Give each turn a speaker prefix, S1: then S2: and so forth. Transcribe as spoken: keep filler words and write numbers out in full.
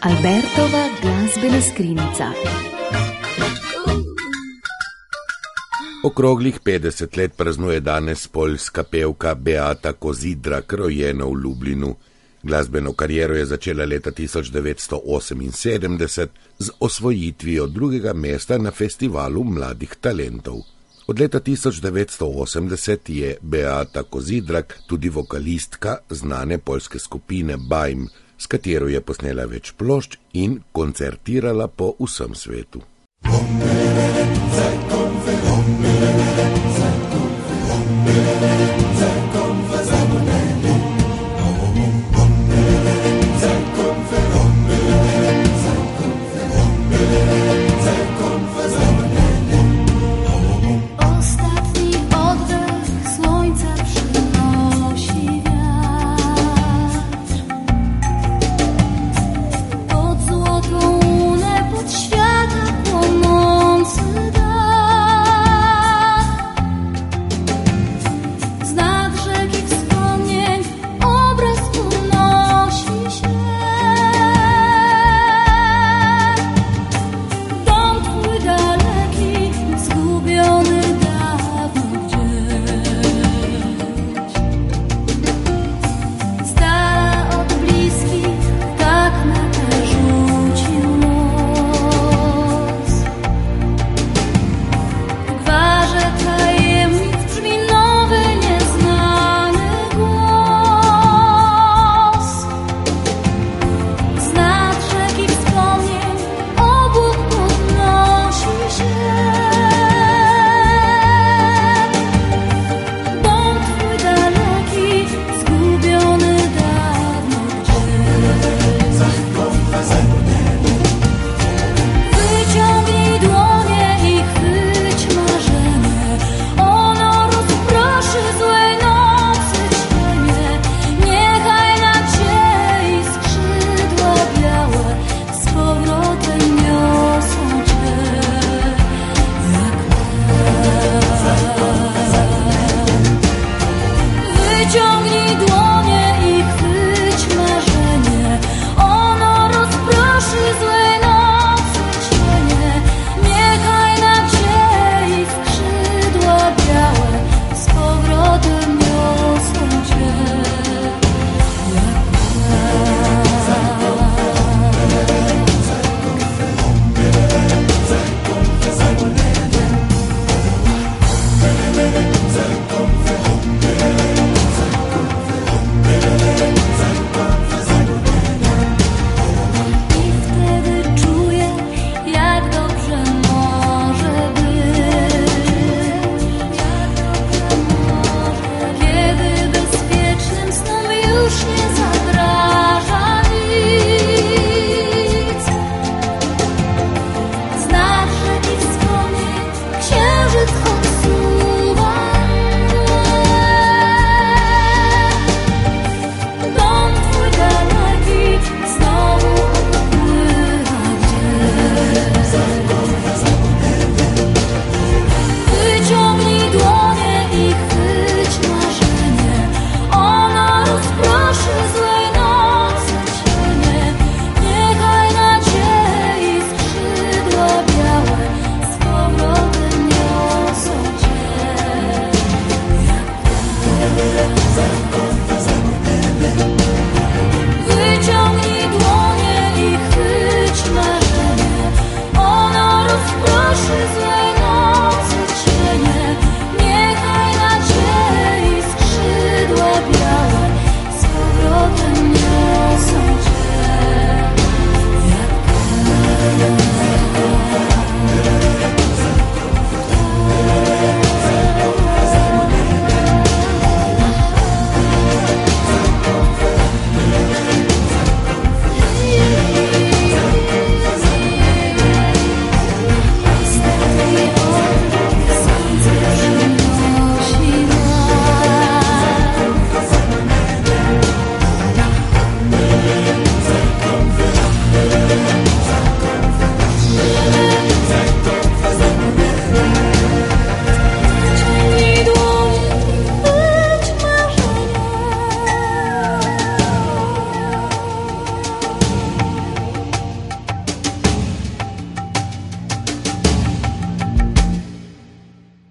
S1: Albertova glasbena skrinjica.
S2: Okroglih petdeset let praznuje danes poljska pevka Beata Kozidrak, rojena v Lublinu. Glasbeno kariero je začela leta tisoč devetsto oseminsedemdeset z osvojitvijo drugega mesta na festivalu mladih talentov. Od leta tisoč devetsto osemdeset je Beata Kozidrak tudi vokalistka znane poljske skupine Bajm, s katero je posnela več plošč in koncertirala po vsem svetu.
S3: Za